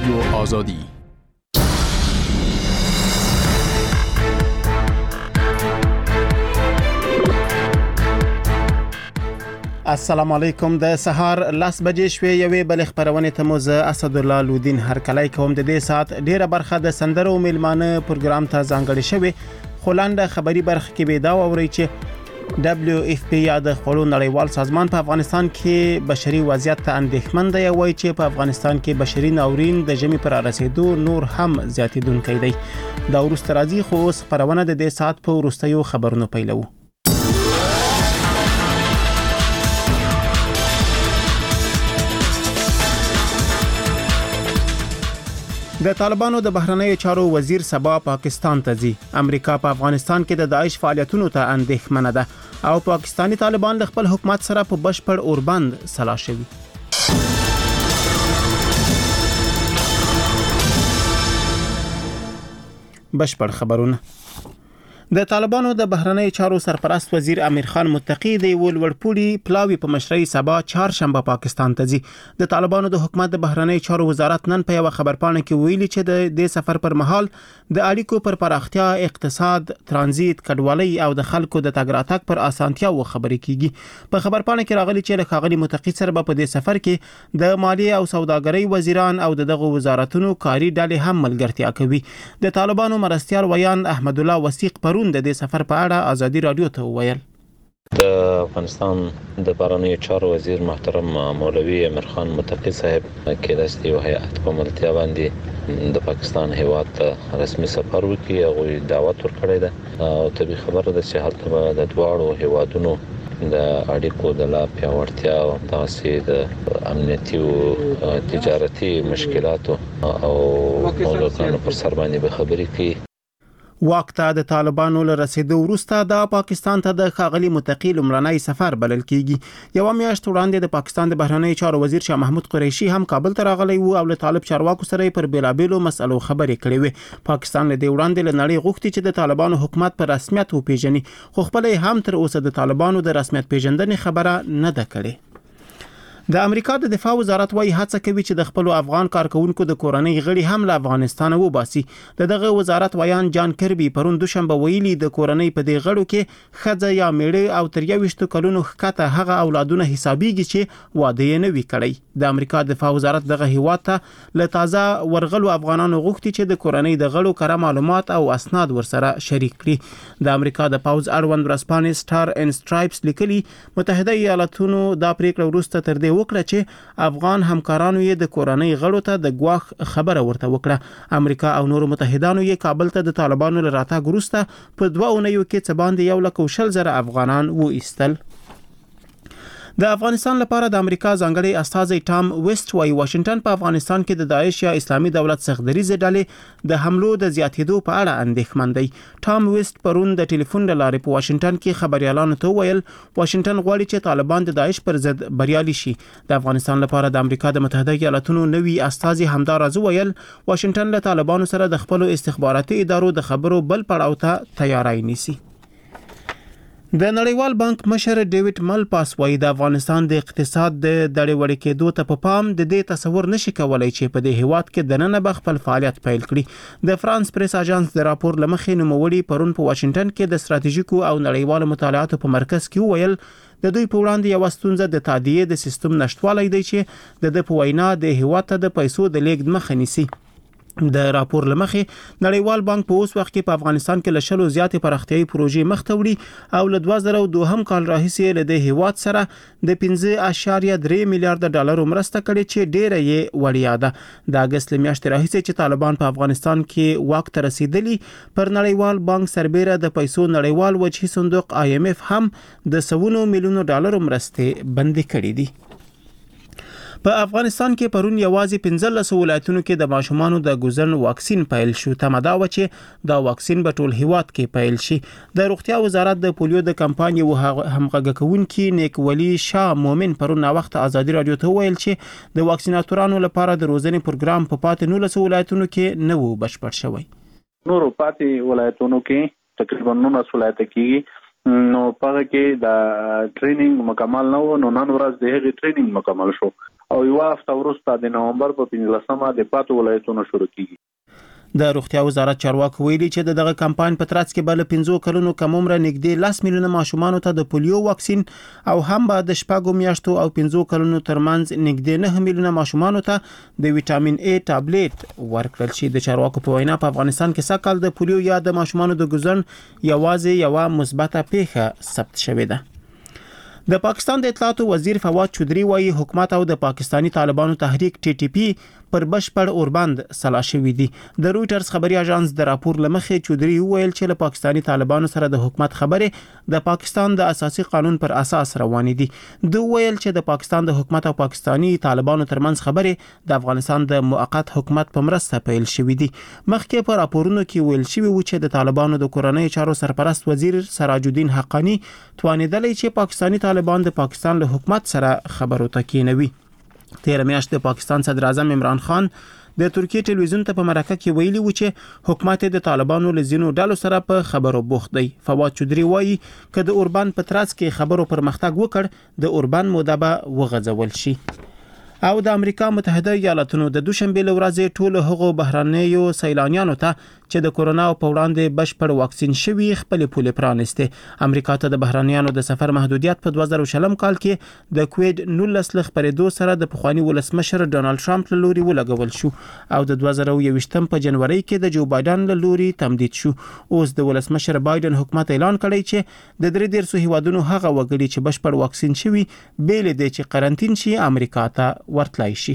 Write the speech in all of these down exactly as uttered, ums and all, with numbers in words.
رادیو آزادی. السلام علیکم. د سهار لاس بجې شوې یوې بل خبرونه ته مو زه اسدالله لودین هر کله کوم د دې سات ډیره برخه د سندرو میلمانه پروګرام ته ځانګړې شوې. خلانده خبری برخه کې به دا ووري چې دبليو اف پی یا د خلکو نړیوال سازمان په افغانستان کې بشري وضعیت ته اندېښمن دی، وایي چې په افغانستان کې بشري ناورین د جمی پر رسیدو نور هم زیاتېدونکی دی. دا ورسته راځي خو اوس خبرونه د دې سات په ورستیو خبرونو پیلو. د طالبانو د بهرنیو چارو وزیر سبا پاکستان ته ځي. امریکا په افغانستان کې د داعش فعالیتونو ته اندېښمنه ده او پاکستانی طالبان د خپل حکومت سره په بشپړ اوربند سلا شوي. بشپړ خبرونه. د طالبانو د بهرنیو چارو سرپرست وزیر امیر خان متقی د ولوړپوړي پلاوی په مشرۍ سبا چهارشنبه پاکستان ته ځي. د طالبانو د حکومت د بهرنیو چارو وزارت نن په یو خبرپاڼه کې ویلي چې د دې سفر پر مهال د اړیکو پر پراختیا، اقتصاد، ترانزیت، کډوالۍ او د خلکو د تګ راتګ پر اسانتیا و خبرې کیږي. په خبرپاڼه کې راغلي چې له ښاغلي متقی سره په دې سفر کې د مالیې او سوداګرۍ وزیران او دغه وزارتونو کاري ډلې هم ملګرتیا کوي. د طالبانو مرستيال ویان احمد الله وثیق پر د دې سفر په اړه ازادي رادیو ته وویل. د افغانستان د بهرنیو چارو وزیر محترم مولوی امیر خان متقی صاحب کې د یو هیئت په ملتیا باندې د پاکستان هیواد ته رسمي سفر وکړي او دعوت ورکړی ده او طبي خبره ده چې هلته د دواړو هیوادونو د اړیکو د لا پیاوړتیا او تاسې د امنیتي او تجارتي مشکلاتو او موضوعاتو پر سر باندې به خبرې کوي. وخت د طالبانو له رسیدو وروسته د پاکستان ته د ښاغلي متقی لومړنی سفر بلل کیږي. یو میاشت وړاندې د پاکستان د بهرنیو چارو وزیر شاه محمود قریشي هم کابل ته راغلی وو او له طالب چارواکو سره پر بیلابېلو مسلو خبرې کړې وې. پاکستان له دې وړاندې له نړۍ غوښتي چې د طالبانو حکومت په رسمیت وپیژني، خو خپل هم تر اوسه د طالبانو د رسمیت پیژندنې خبره نه ده کړې. د امریکا د دفاع وزارت وايي هڅه کوي چې د خپل افغان کارکونکو د کورنۍ غړي هم له افغانستان وباسي. دغه وزارت ویان جان کربي پرون دوشنبه ویلي د کورنۍ په دې غړو کې خځه یا میړه او تر یويشت کلونو ښکته هغه اولادونه حسابيږي چې واده یې نه وی کړی. د امریکا دفاع وزارت دغه هیواد ته له تازه ورغلو افغانانو غوښتي چې د کورنۍ د غړو کره معلومات او اسناد ورسره شریک کړي. د امریکا د پاوز اړوند ورسپانې سټار ان سټرایپس لیکلي متحده ایالاتونو دا پریکړه وروسته تر دې وکړه چې افغان همکارانو یې د کورنۍ غړو ته د ګواښ خبره ورته وکړه. امریکا او نورو متحدانو یې کابل ته د طالبانو له راتګ وروسته په دوه اونیو کې څه باندې یو لک وشل زره افغانان و ایستل. د افغانستان لپاره د امریکا ځانګړي استازي ټام ویسټ وايي واشنگټن په افغانستان کې د داعش یا اسلامي دولت سخدریزه ډلې د حملو د زیاتېدو په اړه اندېښمن دی. ټام ویسټ پرون د ټلیفون له لارې په واشنگټن کې خبريالانو ته ویل واشنگټن غواړي چې طالبان د داعش پر ضد بریالي شي. د افغانستان لپاره د امریکا د متحده ایالاتونو نوي استازي همدا راز ویل واشنگټن له طالبانو سره د خپل استخباراتي ادارو د خبرو بل پړاو ته تیاری نیسي. د نړیوال بانک مشر ډیوډ ملپاس وايي د افغانستان د اقتصاد د دړې وړې کېدو ته په پام د دې تصور نشي کولای چې په دې هیواد کې د نن به خپل فعالیت پیل کړي. د فرانس پریس اژانس د راپور لمخې نوموړي پرون په واشنگټن کې د ستراتیژیکو او نړیوالو مطالعاتو په مرکز کې ویل د دوی په وړاندې یو ستونزه د تادیې د سیستم نشټوالی دی چې د په وینا د هیواد ته د پیسو د لیږد مخه نیسي. د راپور لمخې نړیوال بانک په اوس وخت کې په افغانستان کې لشلو زیاتې پراختیايي پروژې مخ ته وړي او له دوه زره او دوه کال راهیسې له د هیواد سره د پنځه اعشاریه درې میلیارډ ډالر مرسته کړې چې ډیره یې وړیا ده. د اگست میاشتې راهیسې چې طالبان په افغانستان کې واک ته رسیدلی پر نړیوال بانک سربېره د پیسو نړیوال وجهي صندوق آی ایم اف هم د سونو میلیونو ډالر مرستې بندي کړې دي. په افغانستان کې پرون یوازې پنځلس ولایتونو کې د ماشومانو د ګوزن واکسین پیل شو. تمدا و چې دا واکسین په ټول هیواد کې پیل شي. د روغتیا وزارت د پولیو د کمپاین یو همغږی کوونکی نیکولي شاه مومن پرون وخت ازادي رادیو ته ویل چې د واکسیناتورانو لپاره د روزنې پروګرام په پاتې نولس ولایتونو کې نه و بشپړ شوی. نورو پاتې ولایتونو کې تقریبا نولس ولایت کې نو پاره کې د ټریننګ مکمل نه و. نو نن ورځ د هغې ټریننګ مکمل شو او یو هفته وروسته د نومبر په پنځلسمه د پاتو ولایتونو شروع کیږي. د روغتیا وزارت چارواکي ویلي چې دغه کمپاین په ترڅ کې بل پنځو کلونو کم عمر نږدې لس میلیونه ماشومان ته د پولیو واکسین او هم به د شپږو میاشتو او پنځو کلونو ترمنځ نږدې نه میلیونه ماشومان ته د وټامین ای ټابلیټ ورکړل شي. د چارواکو په وینا په افغانستان کې سږ کال د پولیو یا د ماشومان د ګزن یوازې یو مثبته پیښه ثبت شوې ده. د پاکستان د اطلاعاتو وزیر فواد چودري وايي حکومت او د پاکستانی طالبانو تحریک ټي ټي پی پر بشپړ اوربند سلا شوی دي. د رويټرز خبري اژانس د راپور لمخې چودري ویل چې له پاکستانی طالبانو سره د حکومت خبرې د پاکستان د اساسي قانون پر اساس روانې دي. دوی ویل چې د پاکستان د حکومت او پاکستانی طالبانو ترمنځ خبرې د افغانستان د موقت حکومت په مرسته پیل شوې دي. مخکې په راپورونو کې ویل شوی و چې د طالبانو د کورنۍ چارو سرپرست وزیر سراج الدین حقانی توانیدلی چې پاکستانی طالبان د پاکستان له حکومت سره خبرو ته کېنوي. تیر میاشت د پاکستان صدر اعظم عمران خان د ترکیه ټلویزیون ته په مرکه کې ویلي و چې حکومت د طالبانو له ځینو ډلو سره په خبرو بوخت دی. فواد چودري وایي چې د اوربان په ترڅ کې خبرو پرمختګ وکړ د اوربان موده به وغځول شي. او د امریکا متحده ایالاتونو د دوشنبه ورځې ټول هغو بهرانيو سیلانیانو ته چې د کورونا په وړاندې بشپړ واکسین شوي خپل پولې پرانسته. امریکا ته د بهرانيانو د سفر محدودیت په دوه زره شلم کال کې د کووډ نولس لخ پرېدو سره د پخوانی ولسمشر ډونالد ټرمپ له لوري ولګول شو او د دوه زره یوویشتم په جنوري کې د جو بایدن له لوري تمدید شو. اوس د ولسمشر بایدن حکومت اعلان کړی چې د درې دیرشو هیوادونو هغه وګړي چې بشپړ واکسین شوي بیل دي چې قرنټین شي امریکا ته ورتلای شي.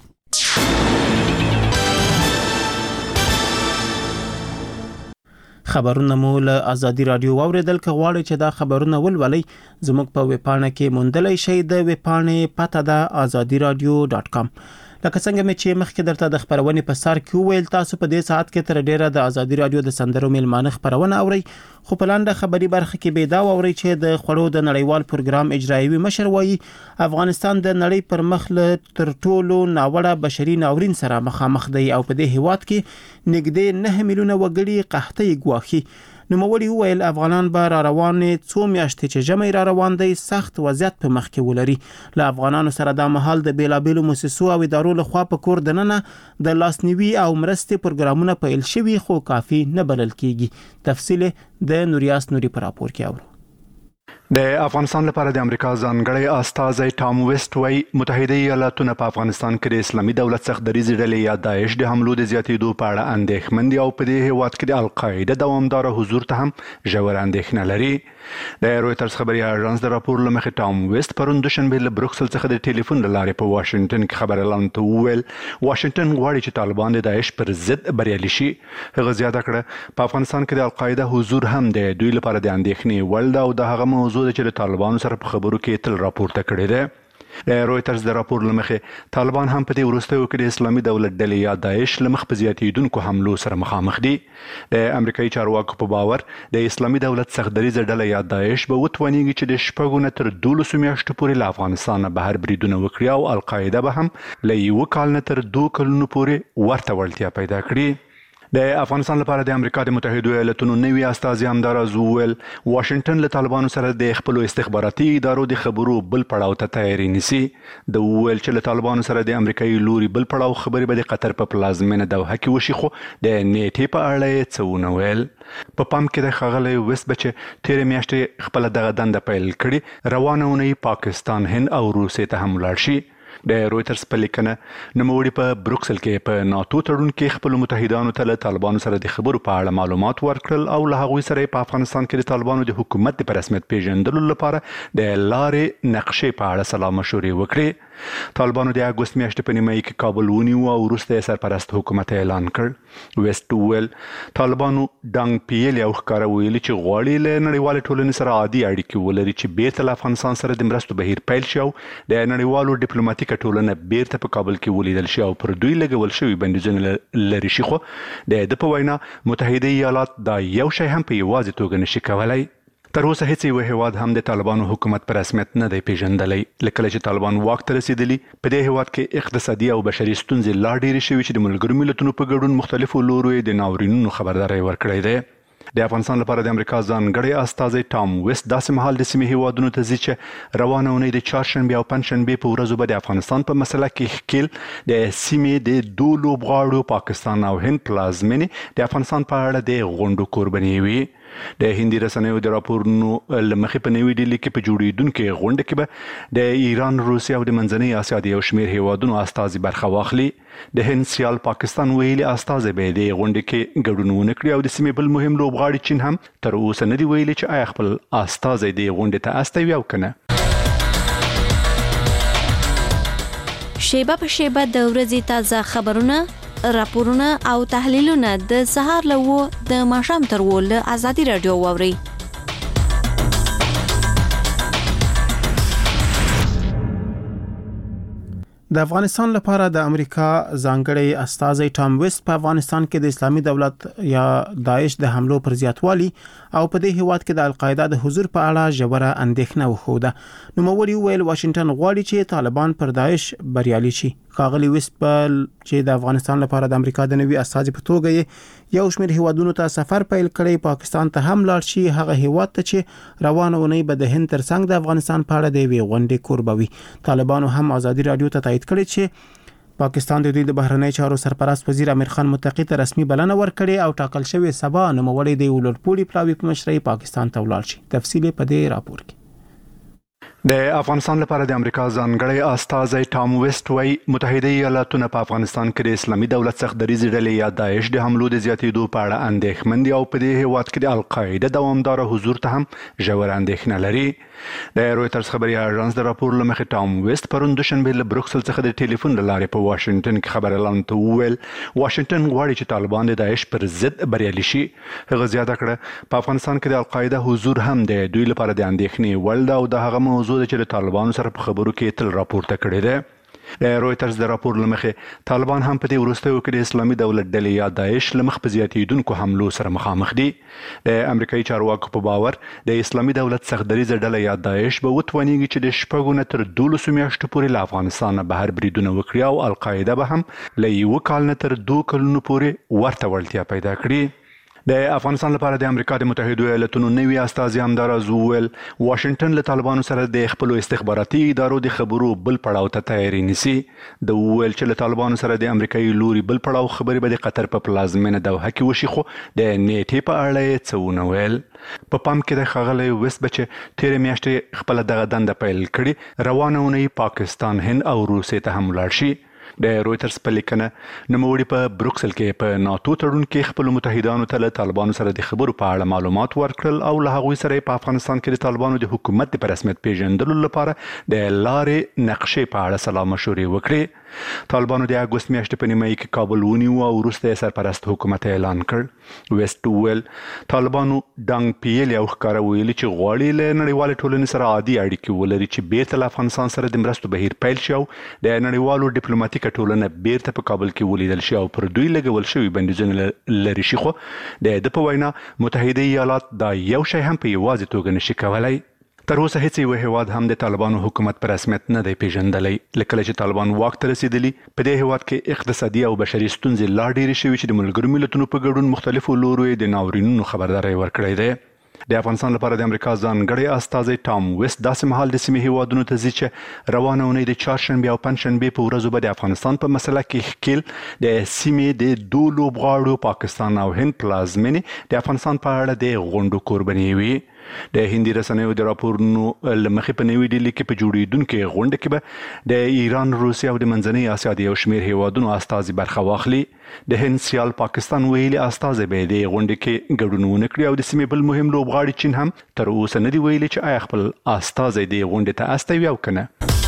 خبرونه مو له ازادي رادیو واوریدل. که غواړئ چې دا خبرونه ولولئ زموږ په ویب پاڼه کې موندلای شئ. د ویب پاڼې پته ده آزادی رادیو ډاټ کام. لکه څنګه مې چې مخکې درته د خبرونې په سر کې ویل تاسو په دې ساعت کې تر ډیره د ازادي رادیو د سندرو میلمانه خبرونه اورئ. خو په لاندې خبري برخه کې به دا اورئ چې د خړو د نړیوال پروګرام اجرایوي مشر وایي افغانستان د نړۍ پر مخ له تر ټولو ناوړه بشري ناورین سره مخامخ دی او په دې هیواد کې نږدې نه میلیونه وګړي قحطۍ ګواخي. نوموړي وویل افغانان به را روانې څو میاشتې چې ژمی را روان دی سخت وضعیت په مخ کې ولري. له افغانانو سره دا مهال د بیلابیلو مؤسسو او ادارو لخوا په کور دننه د لاسنیوي او مرستې پروګرامونه پیل شوي خو کافي نه بلل کیږي. تفصیل د نوریاس نوري پر راپور کې اورو. د افغانستان لپاره د امریکا ځانګړی استازی ټام ویسټ وايي متحده ایالاتونه په افغانستان کې د اسلامي دولت څخه دریځ ډلې یا داعش د حملو د زیاتېدو په اړه اندېښمن دي او په دې هیواد کې د القاعده دوامداره حضور ته هم ژور اندېښنه لري. د رويټرز خبري اژانس د راپور لمخې ټام ویسټ پرون دوشنبه له بروکسل څخه د ټلیفون له لارې په واشنگټن کې خبر اعلان ته وویل واشنگټن غواړي چې طالبان د داعش پر ضد بریالي شي. هغه زیاته کړه په افغانستان کې د القاعده حضور هم د دوی لپاره د اندېښنې وړ ده او د هغه موضوع چې د طالبانو سره په خبرو کې تل راپورته کړی دی. د رويټرز د راپور لمخې طالبان هم په دې وروستیو کې د اسلامي دولت ډلې یا داعش لمخ په زیاتېدونکو حملو سره مخامخ دي. د امریکایي چارواکو په باور د اسلامي دولت څخه دریځه ډله یا داعش به وتوانیږي چې د شپږو نه تر دولسو میاشتو پورې له افغانستان بهر بریدونه وکړي او القاعده به هم له یو کال نه تر دوه کلونو پورې ورته وړتیا پیدا کړي. د افغانستان لپاره د امریکا د متحده ایالاتونو نوي استازي همداراز وویل واشنگټن له طالبانو سره د خپل استخباراتي ادارو د خبرو بل پړاو ته تیاری نیسي. د وویل چې له طالبانو سره د امریکایي لوري بل پړاو خبرې به د قطر په پلازمینه دوحه کې وشي خو د نیټې په اړه یې څه ونه ویل. په پام کې د ښاغلی ویسټ به چې تېرې میاشتې خپله دغه دنده پیل کړي روانه اونۍ پاکستان هند او روسیې ته هم ولاړ شي. د رويټرز په لیکنه نوموړي په بروکسل کې په ناتو تړون کې خپل متحدانو ته له طالبانو سره د خبرو په اړه معلومات ورکړل او له هغوی سره په افغانستان کې د طالبانو د حکومت په رسمیت پیژندلو لپاره د لارې نقشې په اړه سلا مشورې وکړي. طالبانو د اګوست میاشتې په نیمایي کې کابل ونیو او وروسته یې سرپرست حکومت اعلان کړ. ویسټ وویل طالبانو ډنګ پیلې او ښکاره ویلي چې غواړي له نړیوالې ټولنې سره عادي اړیکې ولري چې بیرته له افغانستان سره د مرستو بهیر پیل شي او د نړیوالو ډیپلوماټیک ټولنه بیرته په کابل کې ولیدل شي او پر دوی لګول شوي بندیزونه لري شي. خو د ده په وینا متحده ایالات دا یو شی هم په یوازې توګه نشي کولی. تر اوسه هیڅ یو هیواد هم د طالبانو حکومت په رسمیت نه دی پیژندلی. لکه چې طالبان واک ته رسیدلی په دې هیواد کې اقتصادي او بشري ستونزې لا ډېرې شوي چې د ملګرو ملتونو په ګډون مختلفو لورو یې د ناورینونو خبرداری ورکړی دی. د افغانستان لپاره د امریکا ځانګړی استازی ټام ویست داسې مهال د سیمې هیوادونو ته ځي چې روانه اونۍ د چهارشنبې او پنجشنبې په ورځو به د افغانستان په مسله کې ښکیل د سیمې د دوو لوبغاړو پاکستان او هند پلازمینې د افغانستان په اړه د غونډو کوربنې وي. د هندي رسنیو د راپورونو له مخې په نوي ډیلي کې په جوړېدونکې غونډه کې به د ایران، روسیې او د منځنۍ اسیا د یو شمېر هیوادونو استازي برخه واخلي. د هند سیال پاکستان ویلي استازی به د غونډې کې ګډون ونه کړي او د سیمې بل مهم لوبغاړي چین هم تر اوسه نه دی ویلي چې آیا خپل استازی د غونډې ته استوي او کنه. شیبه په شیبه د ورځې تازه خبرونه، راپورونه او تحلیلونه د سهار له و د ماښام تر و له ازادي رادیو واوري. د افغانستان لپاره د امریکا ځانګړی استازی ټام ویست په افغانستان کې د اسلامي دولت یا داعش د حملو پر زیاتوالي او په دې هیواد کې د القاعده د حضور په اړه ژوره اندېښنه وښوده. نوموړي وویل واشنگټن غواړي چې طالبان پر داعش بریالي شي. ښاغلي ویست په چې د افغانستان لپاره د امریکا د نوي استازي په توګه یو شمېر هیوادونو ته سفر پیل کړی، پاکستان ته هم لاړ شي، هغه هیواد ته چې روانه اونۍ به د هند ترڅنګ د افغانستان په اړه د یوې غونډې کوربوي. طالبانو هم ازادي رادیو ته تایید کړی چې پاکستان د دوی د بهرنی چارو سرپرست وزیر امیر خان متقی ته رسمي بلنه ورکړې او ټاکل شوی سبا نوموړی د ولورپوړي پلاوي په مشرۍ پاکستان ته ولاړ شي. تفصیل په دې راپور کې. د افغانستان لپاره د امریکا ځانګړی استازی ټام ویست وايي متحده ایالاتونه په افغانستان کې د اسلامي دولت څخه دریځ ډلې یا داعش د حملو د زیاتېدو په اړه اندېښمن دي او په دې هیواد کې د القاعده دوامدار حضور ته هم ژوره اندېښنه لري. د رویټرز خبري اژانس د راپور له مخې ټام ویست پرون دوشنبه له بروکسل څخه د ټلیفون له لارې په واشنگټن کې خبر اعلان ته وویل واشنگټن غواړي چې طالبان د داعش پر ضد بریالي شي. هغه زیاته کړه په افغانستان کې د القاعده حضور هم د دوی لپاره د اندېښنې وړ ده او د هغه موضوع ده چې د طالبانو سره په خبرو کې تل راپورته کړې ده. د رویټرز د راپور له مخې طالبان هم په دې وروستیو کې د اسلامي دولت ډلې یا داعش له مخ په زیاتېدونکو حملو سره مخامخ دي. د امریکایي چارواکو په باور د اسلامي دولت څخه دریځه ډله یا داعش به وتوانیږي چې د شپږو نه تر دولسو میاشتو پورې له افغانستان بهر بریدونه وکړي او القاعده به هم له یو کال نه تر دوه کلونو پورې ورته وړتیا پیدا کړي. د افغانستان لپاره د امریکا د متحده ایالاتونو نوي استازي همداراز وویل واشنگټن له طالبانو سره د خپل استخباراتي ادارو د خبرو بل پړاو ته تیاری نیسي. د وویل چې له طالبانو سره د امریکایي لوري بل پړاو خبرې به د قطر په پلازمینه دوحه کې وشي، خو د نیټې په اړه یې څه ونه ویل. په پام کې د ښاغلي ویست به چې تېرې میاشتې خپله دغه دنده پیل کړي، روانه اونۍ پاکستان، هند او روسیې ته هم لاړ شي. د رویټرز په لیکنه نوموړي په بروکسل کې په ناتو تړون کې خپل متحدانو ته له طالبانو سره د خبرو په اړه معلومات ورکړل او له هغوی سره په افغانستان کې د طالبانو د حکومت د رسمیت پیژندلو لپاره د لارې نقشې په اړه سلا مشورې وکړي. طالبانو د اګوست میاشتې په نیمایي کې کابل ونیو او وروسته یې سرپرست حکومت اعلان کړ. ویست ویل طالبانو ډنګ پیل او ښکاره ویلي چې غواړي له نړیوالې ټولنې سره عادي اړیکې ولري چې بیرته له افغانستان سره د مرستو بهیر پیل شي او د نړیوالو ډیپلوماټیک ټولنه بیرته په کابل کې ولیدل شي او پر دوی لګول شوي بندیزونه لري شي. خو د ده په وینا متحده ایالات دا یو شی هم په یوازې توګه نشي کولی. تر اوسه هیڅ یو هیواد هم د طالبانو حکومت په رسمیت نه دی پیژندلی. لکه چې طالبان واک ته رسیدلی په دې هیواد کې اقتصادي او بشري ستونزې لا ډېرې شوي چې د ملګرو ملتونو په ګډون مختلفو لورو یې د ناورینونو خبرداری ورکړی دی. د افغانستان لپاره د امریکا ځانګړی استازی ټام ویست داسې مهال د سیمې هیوادونو ته ځي چې روانه اونۍ د چهارشنبې او پنجشنبې په ورځو به د افغانستان په مسله کې ښکیل د سیمې د دوو لوبغاړو پاکستان او هند پلازمینې د افغانستان په اړه د غونډو کوربنې وي. د هندي رسنیو د راپورونو له مخې په نوي ډیلي کې په جوړېدونکې غونډه کې به د ایران، روسیې او د منځنۍ اسیا د یو شمېر هیوادونو استازي برخه واخلي. د هند سیال پاکستان ویلي استازی به د غونډې کې ګډون ونه کړي او د سیمې بل مهم لوبغاړي چین هم تر اوسه نه دی ویلي چې آیا خپل استازی د غونډې ته استوي او کنه.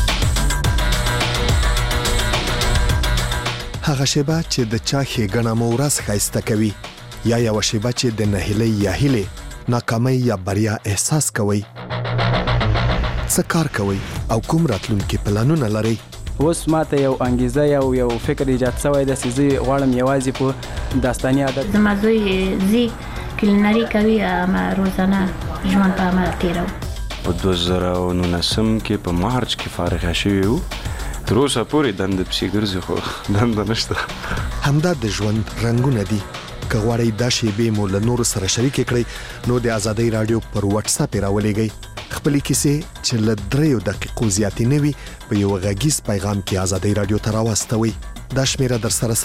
هغه شیبه چې د چا ښېګڼه مو ورځ ښایسته کوي یا یوه شیبه چې د نهیلۍ یا هیلې ناکامۍ یا بریا احساس کوئ، څه کار کوئ او کوم راتلونکي پلانونه لرئ؟ اوس ماته یو انګیزه یا یو فکر ایجاد شوی ده چې زه غواړم یوازې په داستاني عادت زما زوی زی کلینري کوي، اما روزانه ژوند په عمل تېرو. په دوه زره او نولسم کې په مارچ کې فارغه شوي وو، تر اوسه پورې دنده پسې ګرځي خو دنده نشته. همدا د ژوند رنګونه دي، که غواړئ دا شیبې مو له نورو سره شریکې کړئ نو د ازادۍ رادیو پر واتس اپ راولېږئ. خپلې کیسې چې له دریو دقیقو زیاتې نه وي په یو غږیز پیغام کې ازادۍ رادیو ته راواستوئ. دا شمیره در سره